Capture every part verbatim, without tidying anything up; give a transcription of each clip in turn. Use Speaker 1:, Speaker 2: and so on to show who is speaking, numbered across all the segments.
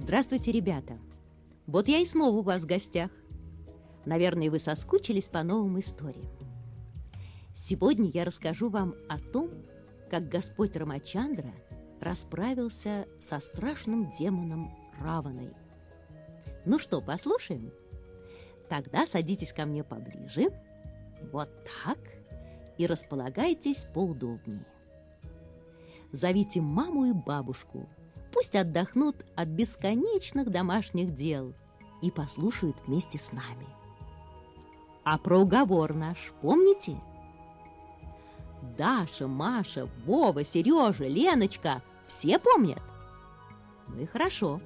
Speaker 1: Здравствуйте, ребята! Вот я и снова у вас в гостях. Наверное, вы соскучились по новым историям. Сегодня я расскажу вам о том, как Господь Рамачандра расправился со страшным демоном Раваной. Ну что, послушаем? Тогда садитесь ко мне поближе, вот так, и располагайтесь поудобнее. Зовите маму и бабушку, пусть отдохнут от бесконечных домашних дел и послушают вместе с нами. А про уговор наш помните? Даша, Маша, Вова, Сережа, Леночка – все помнят? Ну и хорошо.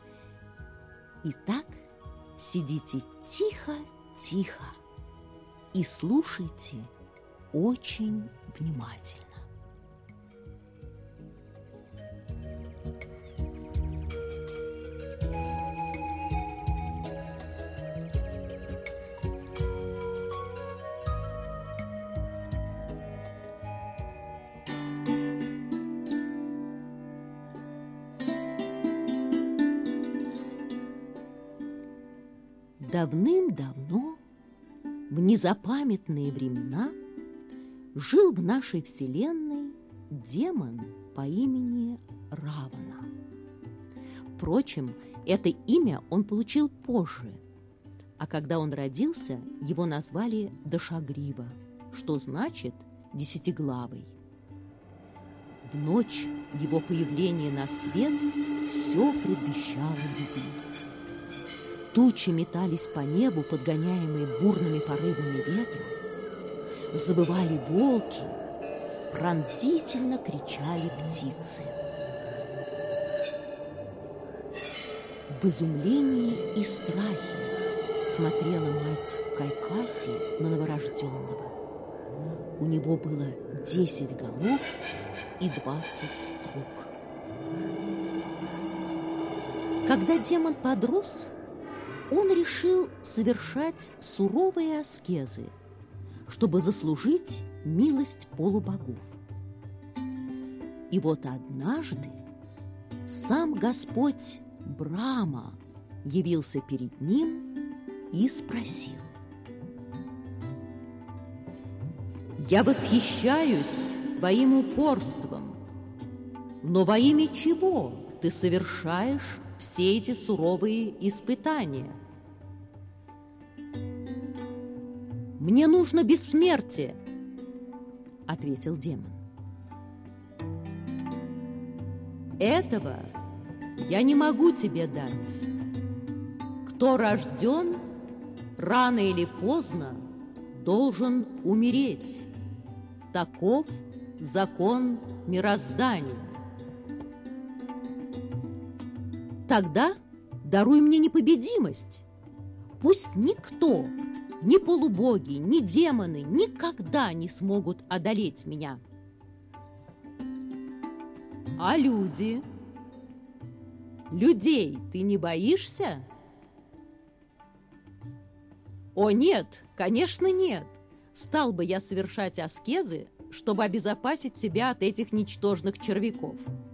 Speaker 1: Итак, сидите тихо-тихо и слушайте очень внимательно. Давным-давно, в незапамятные времена, жил в нашей вселенной демон по имени Равана. Впрочем, это имя он получил позже, а когда он родился, его назвали Дашагрива, что значит «десятиглавый». В ночь его появления на свет все предвещало беду. Тучи метались по небу, подгоняемые бурными порывами ветра. Завывали волки, пронзительно кричали птицы. В изумлении и страхе смотрела мать Кайкаси на новорожденного. У него было десять голов и двадцать рук. Когда демон подрос, он решил совершать суровые аскезы, чтобы заслужить милость полубогов. И вот однажды сам Господь Брахма явился перед ним и спросил: «Я восхищаюсь твоим упорством, но во имя чего ты совершаешь все эти суровые испытания?» «Мне нужно бессмертие», — ответил демон. «Этого я не могу тебе дать. Кто рожден, рано или поздно должен умереть. Таков закон мироздания. Тогда даруй мне непобедимость. Пусть никто, ни полубоги, ни демоны никогда не смогут одолеть меня». «А люди? Людей ты не боишься?» «О, нет, конечно, нет. Стал бы я совершать аскезы, чтобы обезопасить себя от этих ничтожных червяков».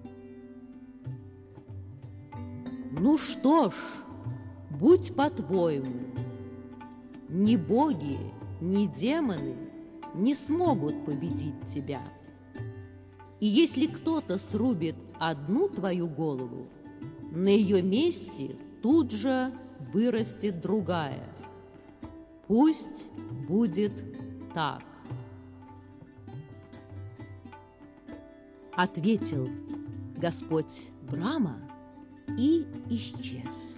Speaker 1: «Ну что ж, будь по-твоему. Ни боги, ни демоны не смогут победить тебя. И если кто-то срубит одну твою голову, на ее месте тут же вырастет другая. Пусть будет так», — ответил Господь Брахма и исчез.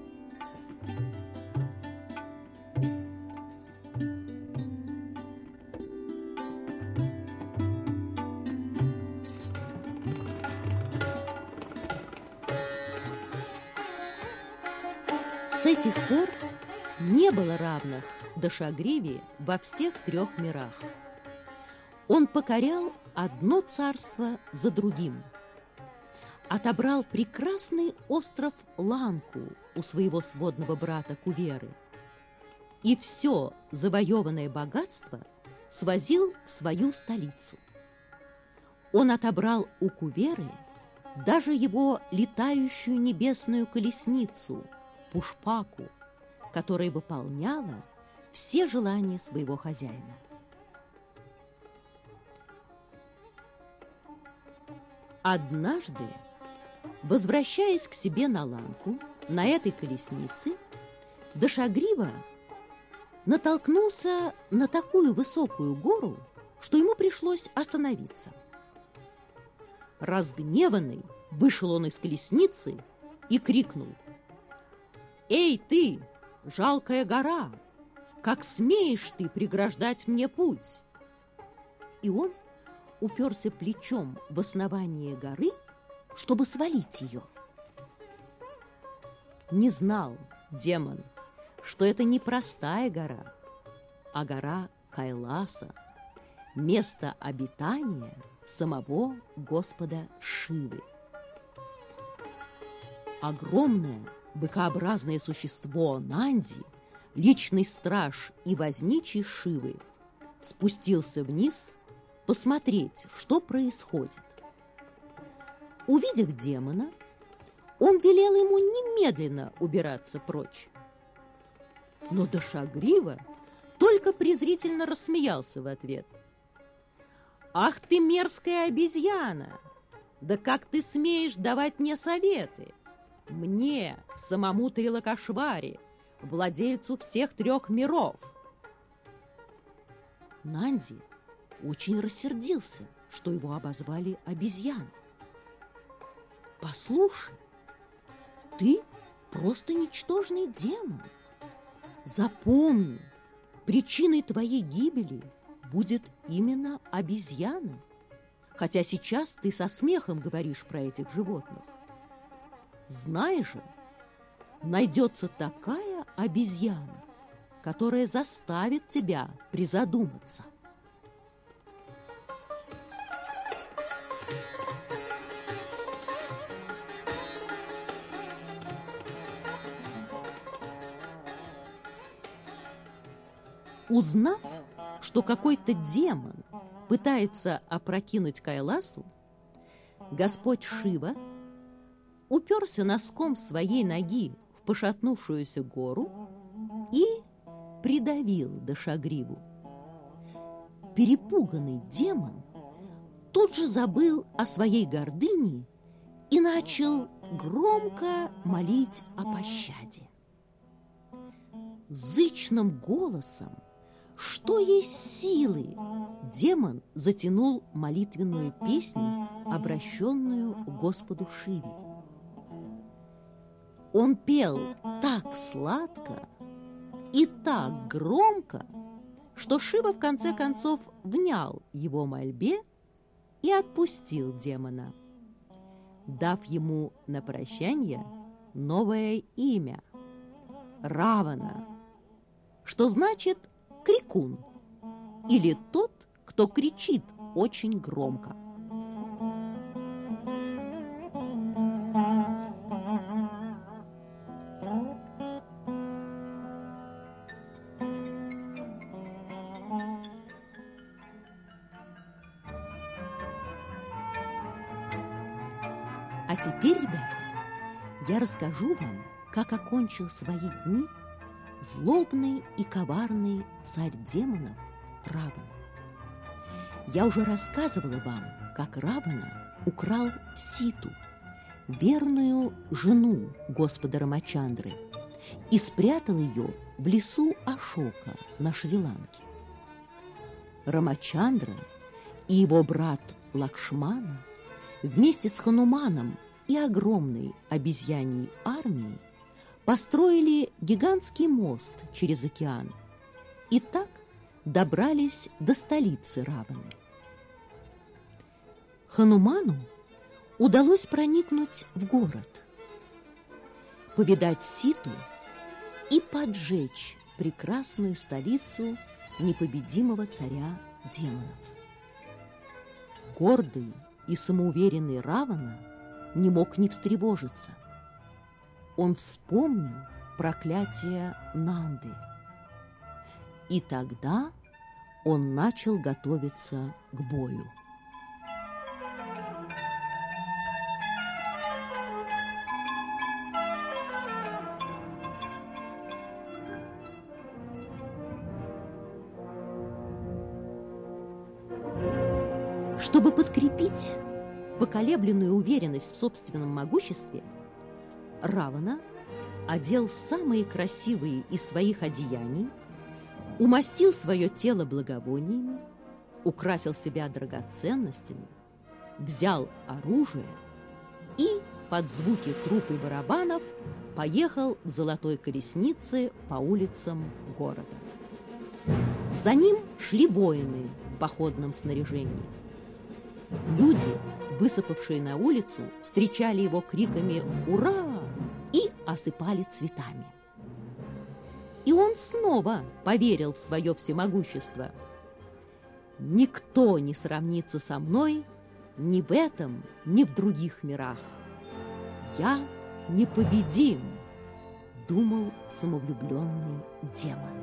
Speaker 1: С этих пор не было равных Дашагриве во всех трех мирах. Он покорял одно царство за другим. Отобрал прекрасный остров Ланку у своего сводного брата Куверы и все завоеванное богатство свозил в свою столицу. Он отобрал у Куверы даже его летающую небесную колесницу Пушпаку, которая выполняла все желания своего хозяина. Однажды, возвращаясь к себе на ланку, на этой колеснице, Дашагрива натолкнулся на такую высокую гору, что ему пришлось остановиться. Разгневанный, вышел он из колесницы и крикнул: «Эй ты, жалкая гора! Как смеешь ты преграждать мне путь?» И он уперся плечом в основание горы, чтобы свалить ее. Не знал демон, что это не простая гора, а гора Кайласа, место обитания самого Господа Шивы. Огромное быкообразное существо Нанди, личный страж и возничий Шивы, спустился вниз посмотреть, что происходит. Увидев демона, он велел ему немедленно убираться прочь. Но Дашагрива только презрительно рассмеялся в ответ. «Ах ты, мерзкая обезьяна! Да как ты смеешь давать мне советы? Мне, самому Трилокашвари, владельцу всех трех миров!» Нанди очень рассердился, что его обозвали обезьяной. «Послушай, ты просто ничтожный демон. Запомни, причиной твоей гибели будет именно обезьяна, хотя сейчас ты со смехом говоришь про этих животных. Знай же, найдется такая обезьяна, которая заставит тебя призадуматься». Узнав, что какой-то демон пытается опрокинуть Кайласу, Господь Шива уперся носком своей ноги в пошатнувшуюся гору и придавил Дашагриву. Перепуганный демон тут же забыл о своей гордыне и начал громко молить о пощаде. Зычным голосом, что есть силы, демон затянул молитвенную песню, обращенную к Господу Шиве. Он пел так сладко и так громко, что Шива в конце концов внял его мольбе и отпустил демона, дав ему на прощание новое имя – Равана, что значит крикун, или тот, кто кричит очень громко. А теперь, ребята, я расскажу вам, как окончил свои дни злобный и коварный царь демонов Равана. Я уже рассказывала вам, как Равана украл Ситу, верную жену Господа Рамачандры, и спрятал ее в лесу Ашока на Шри-Ланке. Рамачандра и его брат Лакшмана вместе с Хануманом и огромной обезьяньей армией построили гигантский мост через океан и так добрались до столицы Раваны. Хануману удалось проникнуть в город, повидать Ситу и поджечь прекрасную столицу непобедимого царя демонов. Гордый и самоуверенный Равана не мог не встревожиться. Он вспомнил проклятие Нанды. И тогда он начал готовиться к бою. Чтобы подкрепить поколебленную уверенность в собственном могуществе, Равана одел самые красивые из своих одеяний, умастил свое тело благовониями, украсил себя драгоценностями, взял оружие и под звуки труп и барабанов поехал в золотой колеснице по улицам города. За ним шли воины в походном снаряжении. Люди, высыпавшие на улицу, встречали его криками «Ура!» и осыпали цветами. И он снова поверил в свое всемогущество. «Никто не сравнится со мной ни в этом, ни в других мирах. Я непобедим», — думал самовлюбленный демон.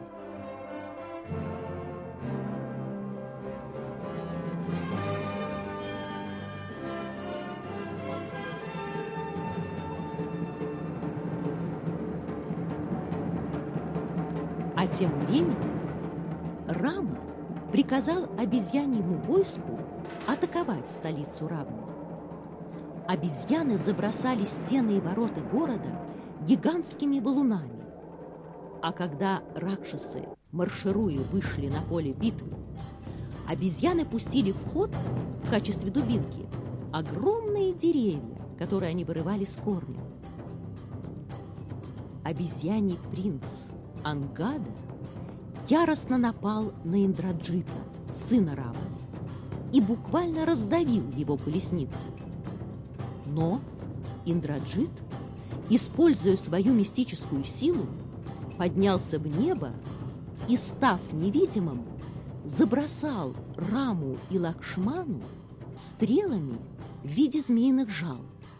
Speaker 1: А тем временем Рама приказал обезьяньему войску атаковать столицу Равны. Обезьяны забросали стены и ворота города гигантскими валунами. А когда ракшасы, маршируя, вышли на поле битвы, обезьяны пустили в ход в качестве дубинки огромные деревья, которые они вырывали с корнем. Обезьяний принц Ангада яростно напал на Индраджита, сына Раваны, и буквально раздавил его колесницу. Но Индраджит, используя свою мистическую силу, поднялся в небо и, став невидимым, забросал Раму и Лакшману стрелами в виде змеиных жал.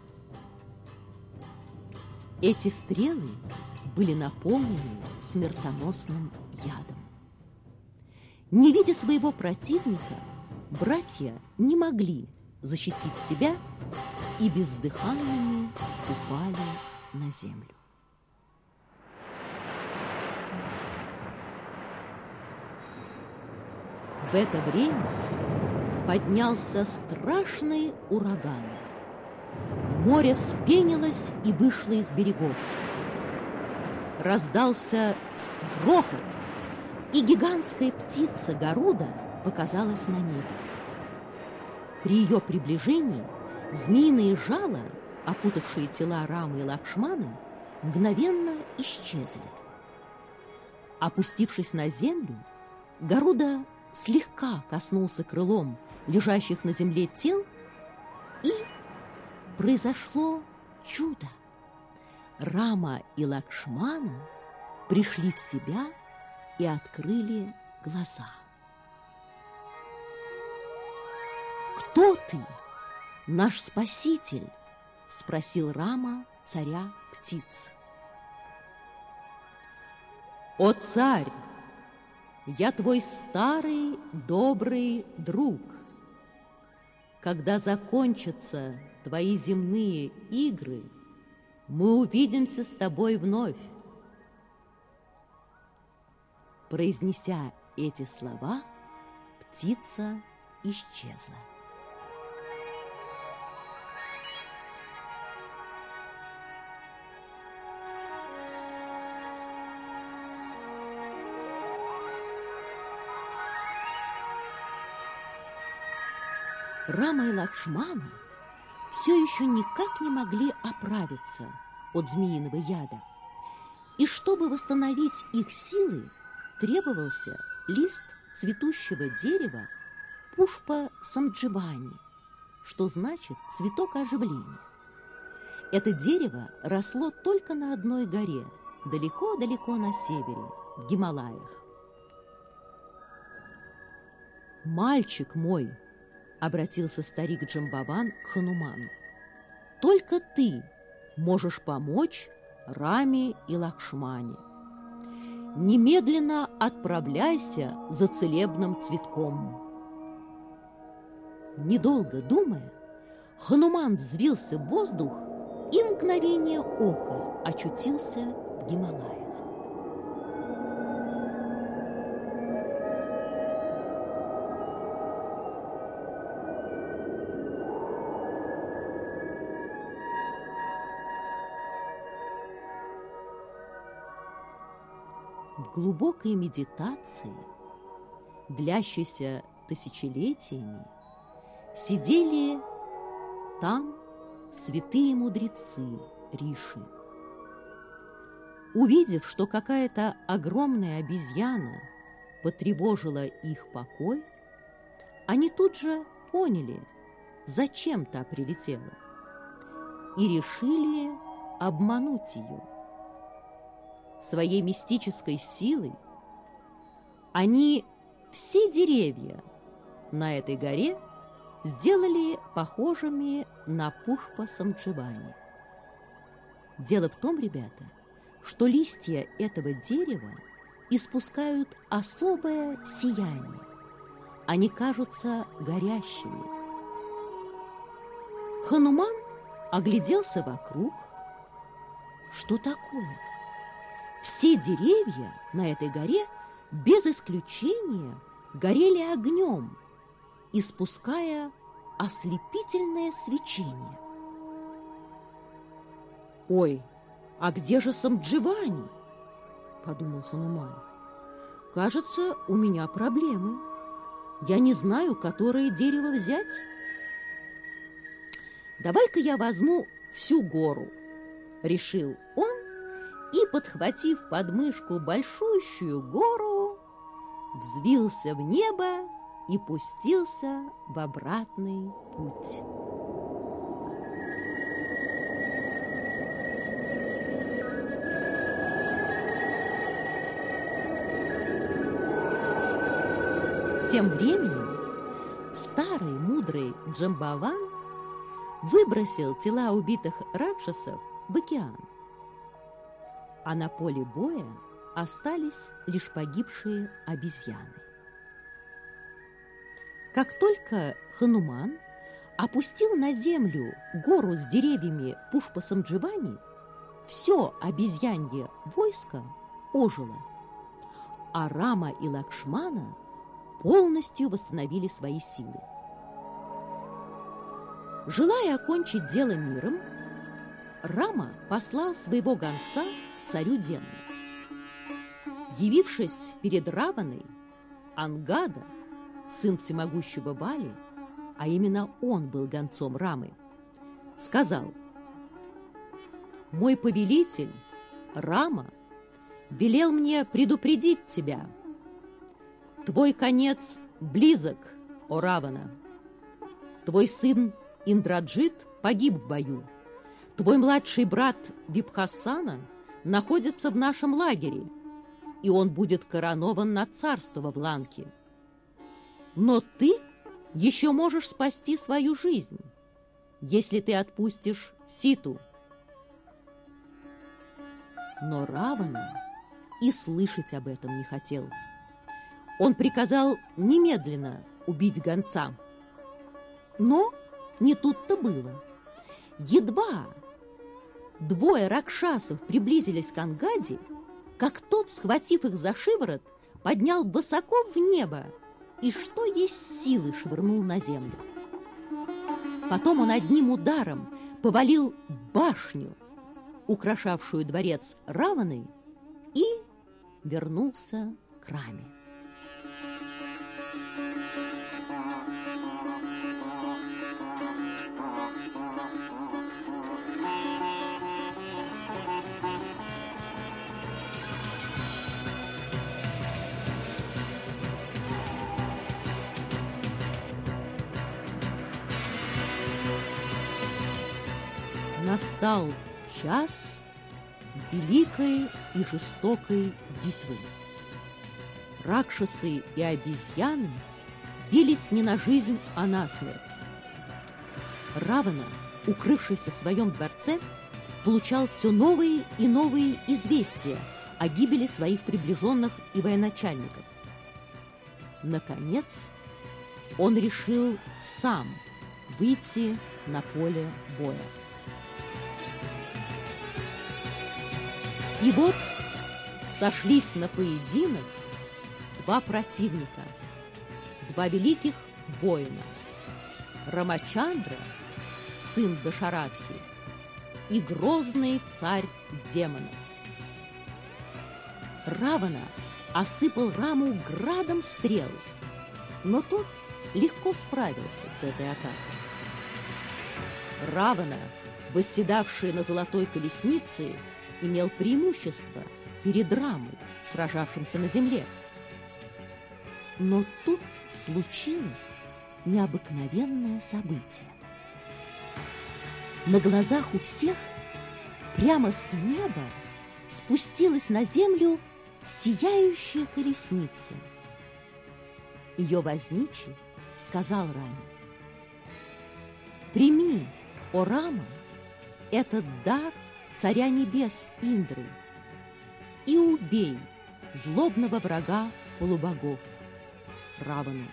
Speaker 1: Эти стрелы были наполнены смертоносным ядом. Не видя своего противника, братья не могли защитить себя и бездыханными упали на землю. В это время поднялся страшный ураган. Море вспенилось и вышло из берегов. Раздался грохот, и гигантская птица Гаруда показалась на небе. При ее приближении змеиные жало, опутавшие тела Рамы и Лакшмана, мгновенно исчезли. Опустившись на землю, Гаруда слегка коснулся крылом лежащих на земле тел, и произошло чудо. Рама и Лакшмана пришли в себя и открыли глаза. «Кто ты, наш спаситель?» — спросил Рама царя птиц. «О, царь, я твой старый добрый друг. Когда закончатся твои земные игры, мы увидимся с тобой вновь». Произнеся эти слова, птица исчезла. Рама и Лакшмана все еще никак не могли оправиться от змеиного яда. И чтобы восстановить их силы, требовался лист цветущего дерева Пушпа Сандживани, что значит «цветок оживления». Это дерево росло только на одной горе, далеко-далеко на севере, в Гималаях. «Мальчик мой», — обратился старик Джамбаван к Хануману, — «только ты можешь помочь Раме и Лакшмане. Немедленно отправляйся за целебным цветком». Недолго думая, Хануман взвился в воздух и в мгновение ока очутился в Гималаях. в глубокой медитации, длящейся тысячелетиями, сидели там святые мудрецы Риши. Увидев, что какая-то огромная обезьяна потревожила их покой, они тут же поняли, зачем та прилетела, и решили обмануть ее. Своей мистической силой они все деревья на этой горе сделали похожими на Пушпа Самдживани. Дело в том, ребята, что листья этого дерева испускают особое сияние. Они кажутся горящими. Хануман огляделся вокруг. Что такое? Все деревья на этой горе без исключения горели огнем, испуская ослепительное свечение. «Ой, а где же Самдживани?» – подумал Хануман. «Кажется, у меня проблемы. Я не знаю, которое дерево взять. Давай-ка я возьму всю гору», – решил он, и, подхватив под мышку большущую гору, взвился в небо и пустился в обратный путь. Тем временем старый мудрый Джамбаван выбросил тела убитых ракшасов в океан, а на поле боя остались лишь погибшие обезьяны. Как только Хануман опустил на землю гору с деревьями Пушпа Самдживани, все обезьянье войско ожило, а Рама и Лакшмана полностью восстановили свои силы. Желая окончить дело миром, Рама послал своего гонца к царю демонов. Явившись перед Раваной, Ангада, сын всемогущего Бали, а именно он был гонцом Рамы, сказал: «Мой повелитель, Рама, велел мне предупредить тебя. Твой конец близок, о Равана. Твой сын Индраджит погиб в бою. Твой младший брат Випхасана находится в нашем лагере, и он будет коронован на царство в Ланке. Но ты еще можешь спасти свою жизнь, если ты отпустишь Ситу». Но Равана и слышать об этом не хотел. Он приказал немедленно убить гонца. Но не тут-то было. Едва двое ракшасов приблизились к Ангаде, как тот, схватив их за шиворот, поднял высоко в небо и, что есть силы, швырнул на землю. Потом он одним ударом повалил башню, украшавшую дворец Раваны, и вернулся к Раме. Настал час великой и жестокой битвы. Ракшасы и обезьяны бились не на жизнь, а на смерть. Равана, укрывшийся в своем дворце, получал все новые и новые известия о гибели своих приближенных и военачальников. Наконец, он решил сам выйти на поле боя. И вот сошлись на поединок два противника, два великих воина: Рамачандра, сын Дашарадхи, и грозный царь демонов. Равана осыпал Раму градом стрел, но тот легко справился с этой атакой. Равана, восседавший на золотой колеснице, имел преимущество перед Рамой, сражавшимся на земле. Но тут случилось необыкновенное событие. На глазах у всех прямо с неба спустилась на землю сияющая колесница. Ее возничий сказал Раме: «Прими, о Рама, этот дар царя небес Индры и убей злобного врага полубогов Равану».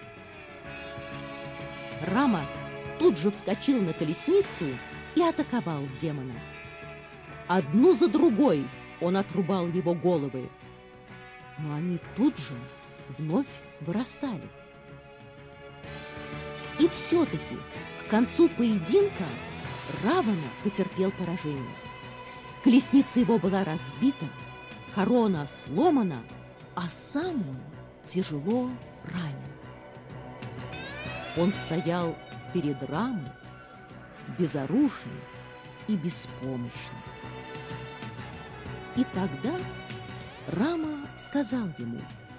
Speaker 1: Рама тут же вскочил на колесницу и атаковал демона. Одну за другой он отрубал его головы, но они тут же вновь вырастали. И все-таки к концу поединка Равана потерпел поражение. Колесница его была разбита, корона сломана, а сам он тяжело ранен. Он стоял перед Рамой безоружный и беспомощный. И тогда Рама сказал ему: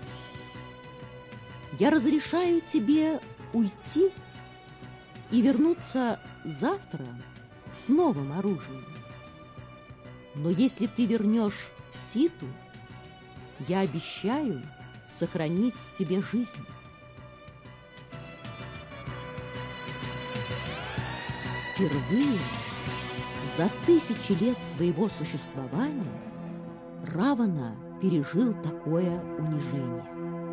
Speaker 1: «Я разрешаю тебе уйти и вернуться завтра с новым оружием. Но если ты вернешь Ситу, я обещаю сохранить тебе жизнь». Впервые за тысячи лет своего существования Равана пережил такое унижение.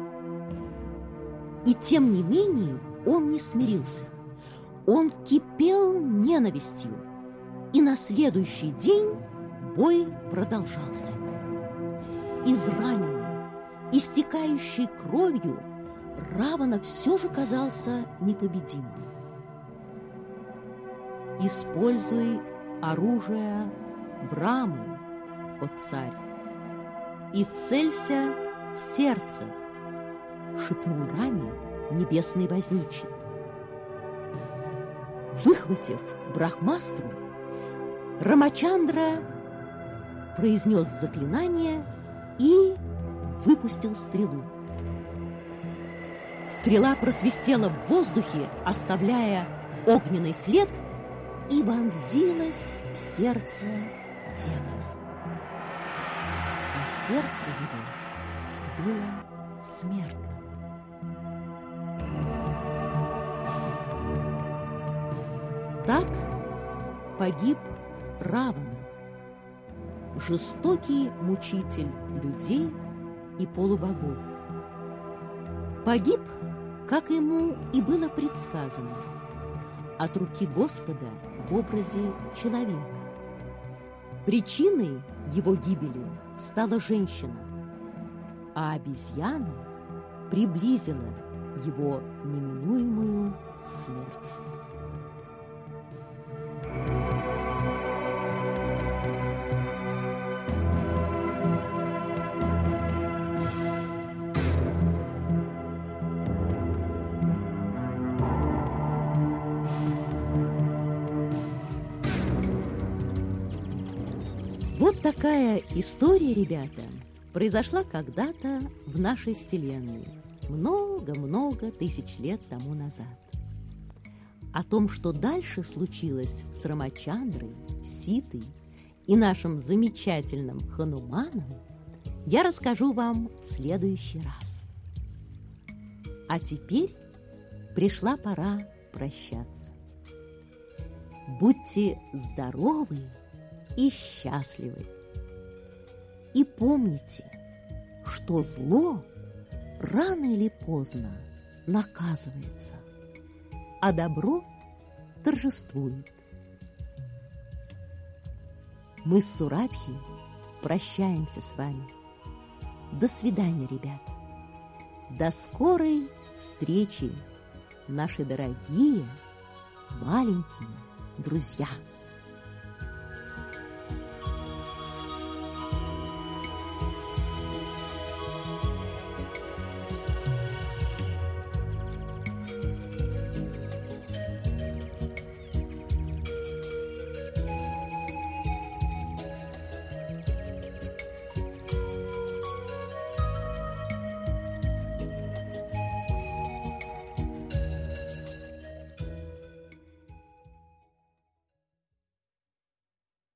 Speaker 1: И тем не менее он не смирился. Он кипел ненавистью, и на следующий день бой продолжался. Израненный, истекающий кровью, Равана все же казался непобедимым. «Используй оружие Брамы, о царь, и целься в сердце», — шепнул Раме небесный возничий. Выхватив брахмастру, Рамачандра произнес заклинание и выпустил стрелу. Стрела просвистела в воздухе, оставляя огненный след, и вонзилась в сердце демона. А сердце его было смертным. Так погиб Равана, жестокий мучитель людей и полубогов. Погиб, как ему и было предсказано, от руки Господа в образе человека. Причиной его гибели стала женщина, а обезьяна приблизила его неминуемую смерть. Вот такая история, ребята, произошла когда-то в нашей Вселенной, много-много тысяч лет тому назад. О том, что дальше случилось с Рамачандрой, Ситой и нашим замечательным Хануманом, я расскажу вам в следующий раз. А теперь пришла пора прощаться. Будьте здоровы и счастливы. И помните, что зло рано или поздно наказывается, а добро торжествует. Мы с Сурабхи прощаемся с вами. До свидания, ребята. До скорой встречи, наши дорогие маленькие друзья.